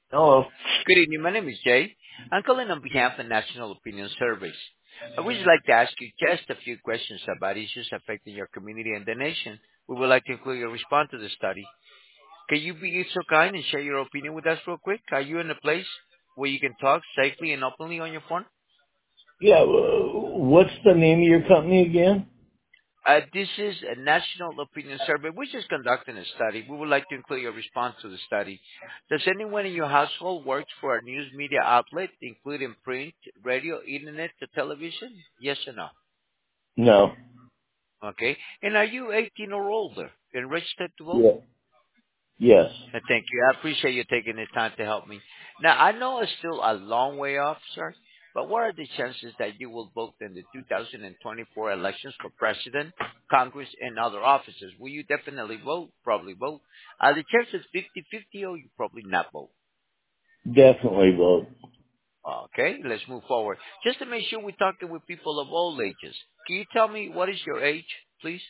Hello. Good evening. My name is Jay. I'm calling on behalf of National Opinion Surveys. I would like to ask you just a few questions about issues affecting your community and the nation. We would like to include your response to the study. Can you be so kind and share your opinion with us real quick? Are you in a place where you can talk safely and openly on your phone? Yeah, what's the name of your company again? This is a national opinion survey. We're just conducting a study. We would like to include your response to the study. Does anyone in your household work for a news media outlet, including print, radio, internet, or television? Yes or no? No. Okay. And are you 18 or older and registered to vote? Yeah. Yes. Thank you. I appreciate you taking the time to help me. Now, I know it's still a long way off, sir, but what are the chances that you will vote in the 2024 elections for president, Congress, and other offices? Will you definitely vote? Probably vote. Are the chances 50-50 or you probably not vote? Definitely vote. Okay, let's move forward. Just to make sure we're talking with people of all ages, can you tell me what is your age, please?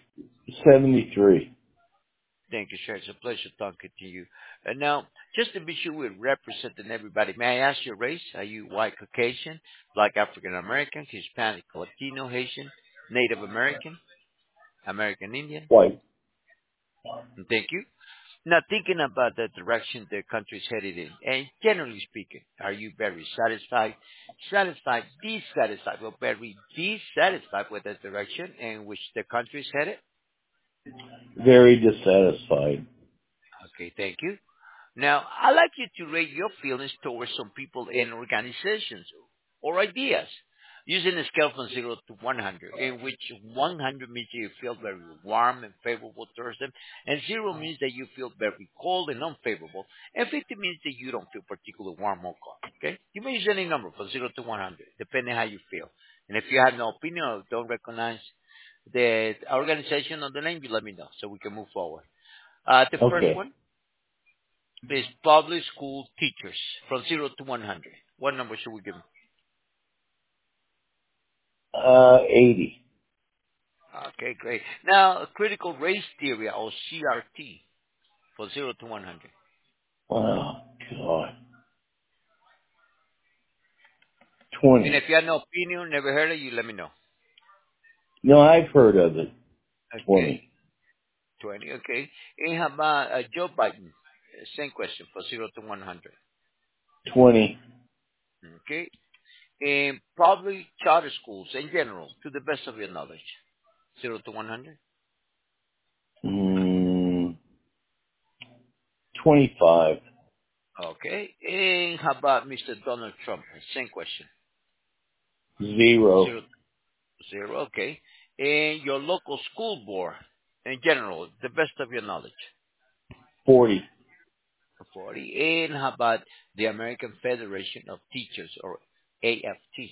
73. Thank you, sir. It's a pleasure talking to you. And now, just to be sure we're representing everybody, may I ask your race? Are you white Caucasian, Black African American, Hispanic, Latino, Haitian, Native American, American Indian? White. And thank you. Now, thinking about the direction the country's headed in, and generally speaking, are you very satisfied, dissatisfied, or very dissatisfied with the direction in which the country's headed? Very dissatisfied. Okay, thank you. Now, I'd like you to rate your feelings towards some people and organizations or ideas using a scale from 0 to 100, in which 100 means that you feel very warm and favorable towards them, and 0 means that you feel very cold and unfavorable, and 50 means that you don't feel particularly warm or cold. Okay? You may use any number from 0 to 100, depending how you feel. And if you have no opinion or don't recognize the organization or the name, you let me know so we can move forward. The first Okay. one is public school teachers from 0 to 100. What number should we give them? 80. Okay, great. Now, critical race theory or CRT for 0 to 100. Oh, God. And 20. if you have no opinion, never heard of it, you let me know. No, I've heard of it. Okay, 20. 20, okay. And how about Joe Biden? Same question for 0 to 100. 20. Okay. And probably charter schools in general, to the best of your knowledge. 0 to 100. Mm, 25. Okay. And how about Mr. Donald Trump? Same question. 0. 0 Zero, okay. And your local school board in general, the best of your knowledge. 40. 40. And how about the American Federation of Teachers or AFT?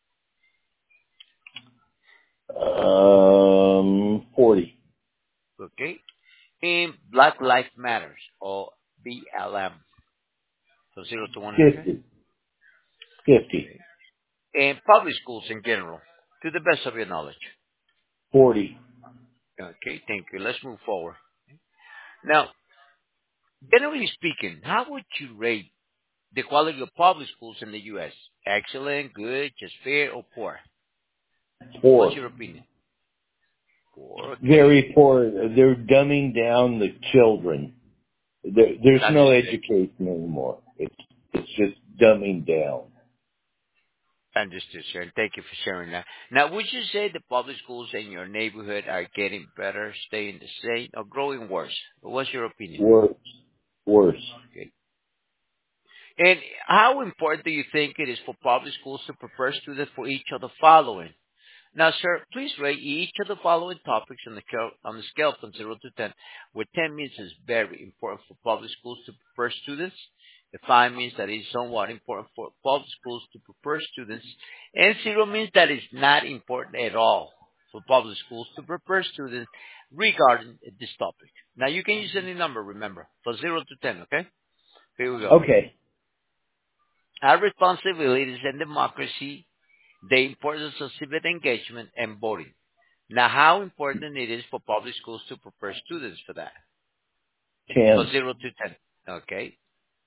40. Okay. And Black Lives Matters or BLM. So 0 to 100. 50. 50. Okay. And public schools in general, to the best of your knowledge. 40. Okay, thank you. Let's move forward. Now, generally speaking, how would you rate the quality of public schools in the U.S.? Excellent, good, just fair, or poor? What's 4. your opinion? Poor, okay. Very poor. They're dumbing down the children. There's no Understood. education anymore. It's just dumbing down. Understood, sir. And thank you for sharing that. Now, would you say the public schools in your neighborhood are getting better, staying the same, or growing worse? What's your opinion? Worse. Worse. Okay. And how important do you think it is for public schools to prepare students for each of the following? Now, sir, please rate each of the following topics on the scale from 0 to 10, where 10 means it's very important for public schools to prepare students, the 5 means that it's somewhat important for public schools to prepare students, and 0 means that it's not important at all for public schools to prepare students regarding this topic. Now, you can use any number, remember, from 0 to 10, okay? Here we go. Okay. Our responsibilities and democracy, the importance of civic engagement and voting. Now, how important it is for public schools to prepare students for that? From 10. 0 to 10. Okay.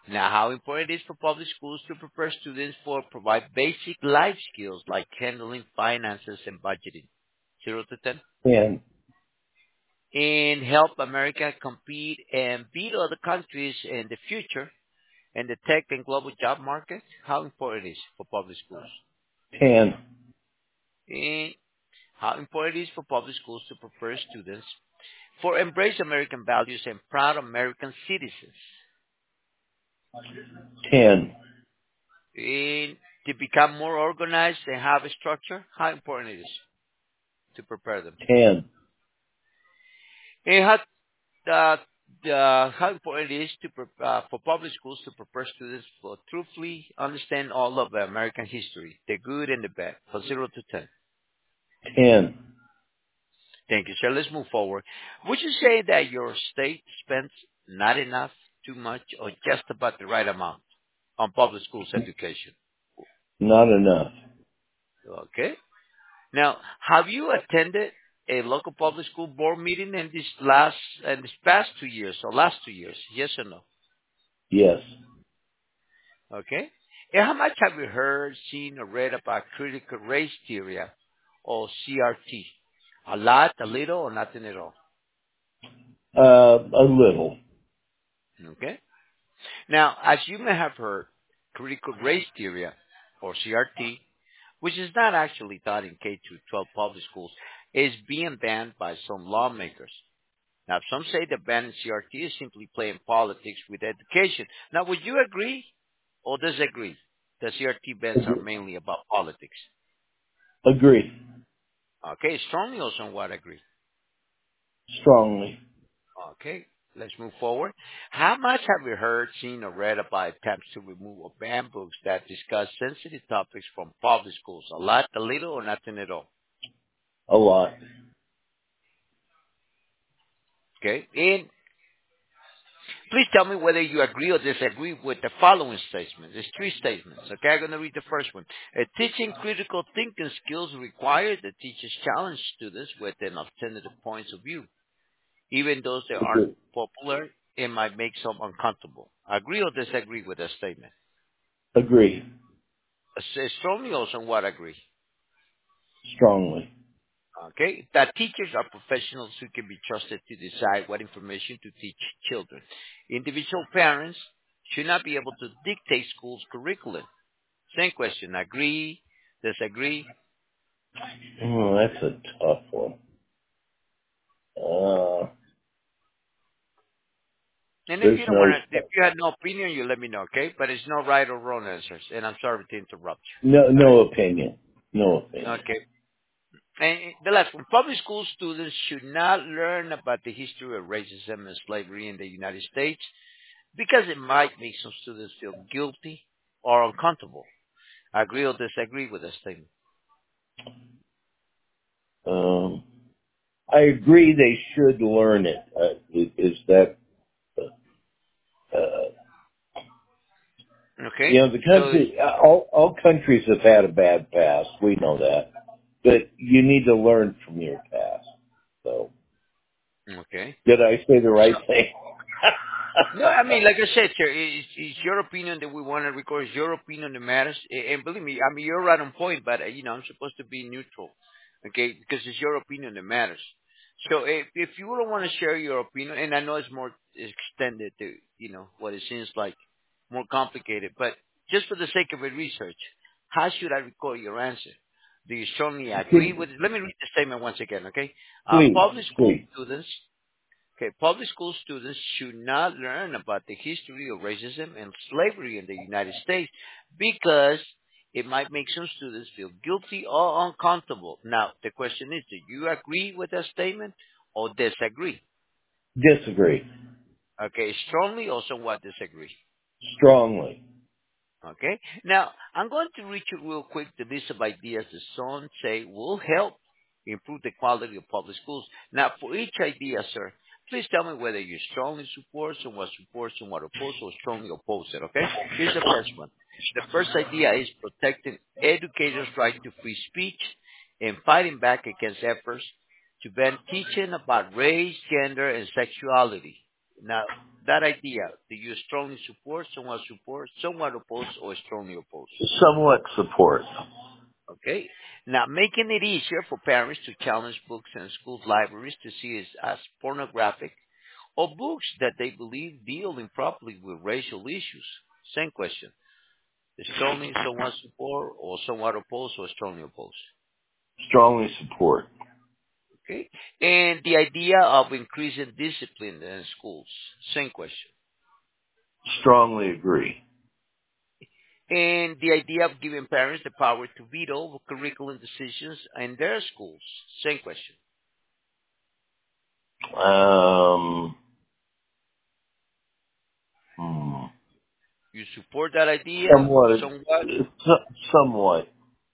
Now, how important it is for public schools to prepare students for provide basic life skills like handling finances and budgeting. 0 to 10. 10, And help America compete and beat other countries in the future in the tech and global job market. How important it is for public schools. 10, And how important it is for public schools to prepare students for embrace American values and proud American citizens. 10, And to become more organized and have a structure. How important it is to prepare them. 10, And how important it is for public schools to prepare students for truthfully understand all of the American history, the good and the bad, from 0 to 10. 10. Thank you, sir. Let's move forward. Would you say that your state spends not enough, too much, or just about the right amount on public schools education? Not enough. Okay. Now, have you attended a local public school board meeting in this past 2 years or last 2 years? Yes or no? Yes. Okay. And how much have you heard, seen, or read about critical race theory or CRT? A lot, a little, or nothing at all? A little. Okay. Now, as you may have heard, critical race theory or CRT, which is not actually taught in K through 12 public schools, is being banned by some lawmakers. Now, some say the ban in CRT is simply playing politics with education. Now, would you agree or disagree that CRT bans are mainly about politics? Agree. Okay, strongly or somewhat agree? Strongly. Okay, let's move forward. How much have you heard, seen, or read about attempts to remove or ban books that discuss sensitive topics from public schools? A lot, a little, or nothing at all? A lot. Okay, and please tell me whether you agree or disagree with the following statement. There's three statements. Okay, I'm going to read the first one. Teaching critical thinking skills requires that teachers challenge students with an alternative points of view, even those that aren't Agree. popular and might make some uncomfortable. Agree or disagree with that statement? Agree. Strongly or somewhat agree. Strongly. Okay, that teachers are professionals who can be trusted to decide what information to teach children. Individual parents should not be able to dictate schools' curriculum. Same question. Agree? Disagree? Oh, that's a tough one. And if There's you don't no, want to, if you have no opinion, you let me know, okay? But it's no right or wrong answers. And I'm sorry to interrupt no, you. All no opinion. No right? opinion. Okay. And the last one, public school students should not learn about the history of racism and slavery in the United States because it might make some students feel guilty or uncomfortable. Agree or disagree with this statement? Um, I agree they should learn it. Is that, uh, Okay. the So, country, all countries have had a bad past. We know that. But you need to learn from your past. So, okay. did I say the right So, thing? no, I mean, like I said, sir, it's your opinion that we want to record. It's your opinion that matters. And believe me, I mean, you're right on point, but, I'm supposed to be neutral, okay, because it's your opinion that matters. So if you don't want to share your opinion, and I know it's more extended to, what it seems like, more complicated, but just for the sake of a research, how should I record your answer? Do you strongly agree with it? Let me read the statement once again, okay? Please, Public school please. students Okay, public school students should not learn about the history of racism and slavery in the United States because it might make some students feel guilty or uncomfortable. Now, the question is, do you agree with that statement or disagree? Disagree. Okay, strongly or somewhat disagree. Strongly. Okay. Now, I'm going to read you real quick the list of ideas that some say will help improve the quality of public schools. Now, for each idea, sir, please tell me whether you strongly support, somewhat oppose, or strongly oppose it, okay? Here's the first one. The first idea is protecting educators' right to free speech and fighting back against efforts to ban teaching about race, gender, and sexuality. Now, that idea, do you strongly support, somewhat oppose, or strongly oppose? Somewhat support. Okay. Now, making it easier for parents to challenge books in school libraries to see as pornographic or books that they believe deal improperly with racial issues. Same question. Strongly somewhat support or somewhat oppose or strongly oppose. Strongly support. Okay. And the idea of increasing discipline in schools. Same question. Strongly agree. And the idea of giving parents the power to veto curriculum decisions in their schools. Same question. Um, hmm. You support that idea? Somewhat. Somewhat? Somewhat.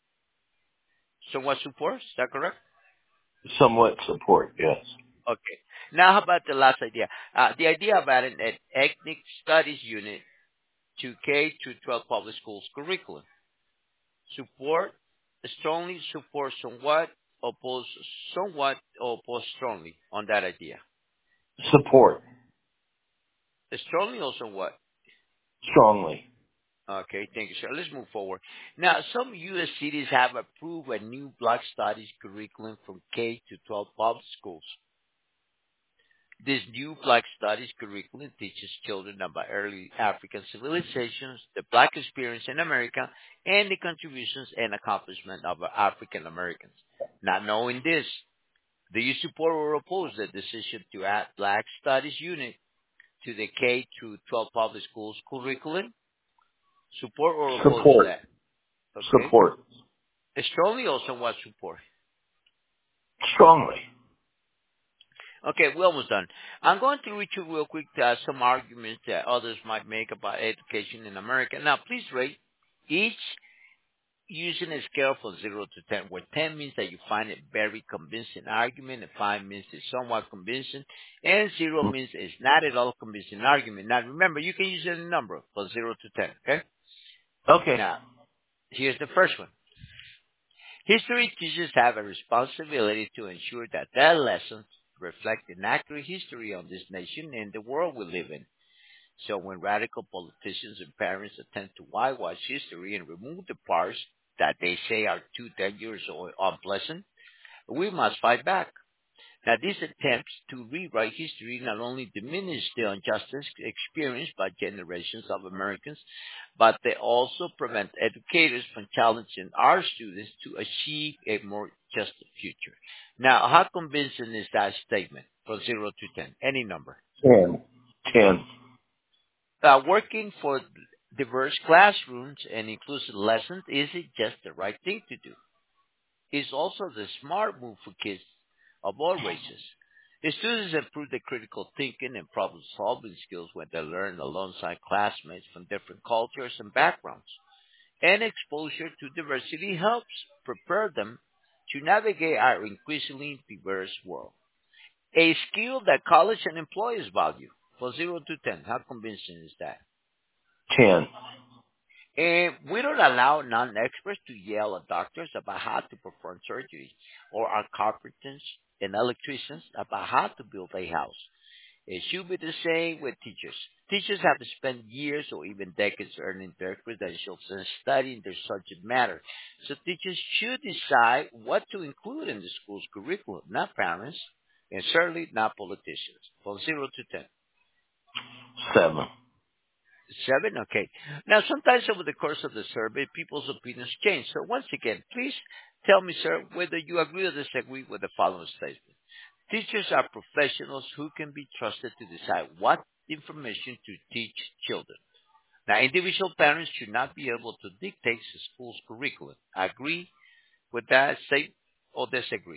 Somewhat support? Is that correct? Somewhat support. Yes. Okay. Now, how about the last idea? The idea of adding an ethnic studies unit to K to 12 public schools curriculum. Support, strongly support somewhat, or oppose strongly on that idea. Support. Strongly or somewhat? Strongly. Okay, thank you, sir. Let's move forward. Now, some U.S. cities have approved a new Black Studies curriculum from K to 12 public schools. This new Black Studies curriculum teaches children about early African civilizations, the Black experience in America, and the contributions and accomplishments of African Americans. Not knowing this, do you support or oppose the decision to add Black Studies unit to the K through 12 public schools curriculum? Support or oppose Support. that? Okay. Support. Strongly or somewhat support? Strongly. Okay, we're almost done. I'm going to read you real quick some arguments that others might make about education in America. Now, please rate each using a scale from 0 to 10, where 10 means that you find it very convincing argument, and 5 means it's somewhat convincing, and 0 means it's not at all convincing argument. Now, remember, you can use any number from 0 to 10, okay? Okay. Now, here's the first one. History teachers have a responsibility to ensure that their lessons reflect an accurate history on this nation and the world we live in. So when radical politicians and parents attempt to whitewash history and remove the parts that they say are too dangerous or unpleasant, we must fight back. Now, these attempts to rewrite history not only diminish the injustice experienced by generations of Americans, but they also prevent educators from challenging our students to achieve a more just future. Now, how convincing is that statement from 0 to 10? Any number. 10. 10. Working for diverse classrooms and inclusive lessons isn't just the right thing to do. It's also the smart move for kids of all races. The students improve their critical thinking and problem-solving skills when they learn alongside classmates from different cultures and backgrounds. And exposure to diversity helps prepare them to navigate our increasingly diverse world. A skill that college and employers value. From 0 to 10, how convincing is that? 10. And we don't allow non-experts to yell at doctors about how to perform surgery, or our carpenters and electricians about how to build a house. It should be the same with teachers. Teachers have to spend years or even decades earning their credentials and studying their subject matter. So teachers should decide what to include in the school's curriculum, not parents, and certainly not politicians. From 0 to 10. 7. 7? Okay. Now, sometimes over the course of the survey, people's opinions change. So once again, please tell me, sir, whether you agree or disagree with the following statement. Teachers are professionals who can be trusted to decide what information to teach children. Now, individual parents should not be able to dictate the school's curriculum. Agree with that statement or disagree?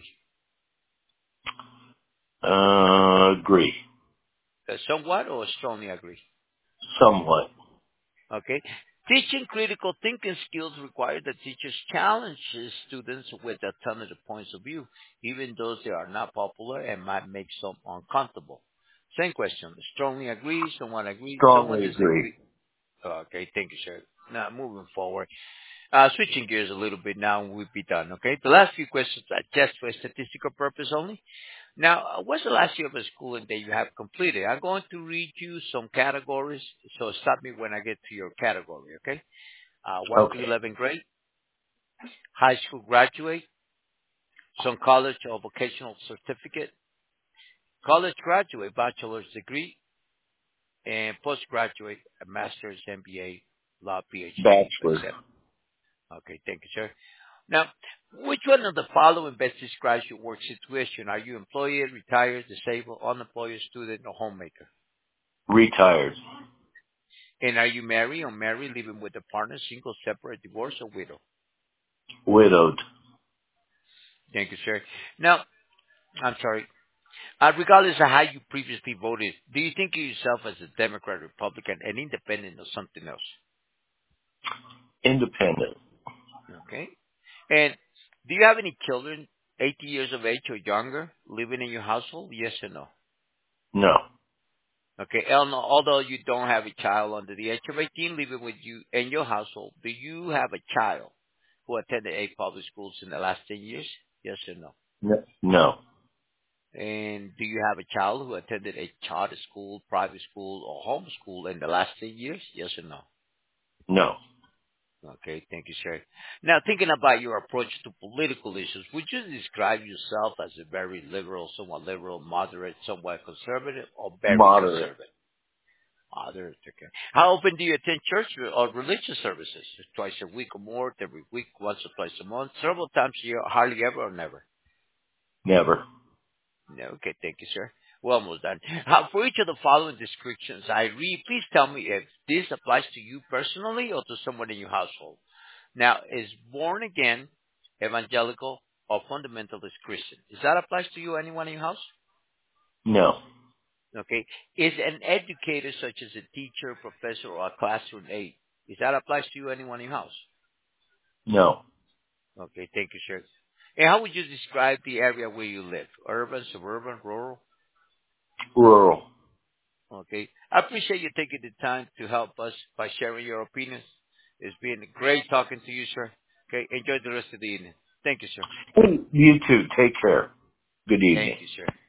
Agree. Somewhat or strongly agree? Somewhat. Okay. Teaching critical thinking skills require that teachers challenge students with alternative points of view, even though they are not popular and might make some uncomfortable. Same question. Strongly agree, someone agree, someone Strongly agree. disagree. Okay, thank you, sir. Now, moving forward. Switching gears a little bit now and we'll be done, okay? The last few questions are just for statistical purpose only. Now, what's the last year of schooling that you have completed? I'm going to read you some categories, so stop me when I get to your category, okay? 1 to Okay. 11th grade, high school graduate, some college or vocational certificate, college graduate, bachelor's degree, and postgraduate, a master's, MBA, law, PhD, Bachelor. etc. Okay, thank you, sir. Now, which one of the following best describes your work situation? Are you employed, retired, disabled, unemployed, student, or homemaker? Retired. And are you married, unmarried, living with a partner, single, separate, divorced, or widow? Widowed. Thank you, sir. Now, I'm sorry. Regardless of how you previously voted, do you think of yourself as a Democrat, Republican, an independent, or something else? Independent. Okay. And do you have any children, 80 years of age or younger, living in your household? Yes or no? No. Okay. Eleanor, although you don't have a child under the age of 18 living with you in your household, do you have a child who attended a public schools in the last 10 years? Yes or no? No. No. And do you have a child who attended a charter school, private school, or home school in the last 10 years? Yes or no? No. Okay, thank you, sir. Now, thinking about your approach to political issues, would you describe yourself as a very liberal, moderate, somewhat conservative, or very Moderate. conservative? Moderate, okay. How often do you attend church or religious services? Twice a week or more, every week, once or twice a month, several times a year, hardly ever or never? Never. No, okay, thank you, sir. We're almost done. For each of the following descriptions I read, please tell me if this applies to you personally or to someone in your household. Now, is born again, evangelical, or fundamentalist Christian? Does that applies to you, anyone in your house? No. Okay. Is an educator such as a teacher, professor, or a classroom aide? Is that applies to you, anyone in your house? No. Okay, thank you, sir. And how would you describe the area where you live? Urban, suburban, rural? Rural. Okay. I appreciate you taking the time to help us by sharing your opinions. It's been great talking to you, sir. Okay. Enjoy the rest of the evening. Thank you, sir. Hey, you too. Take care. Good Thank evening. you, sir.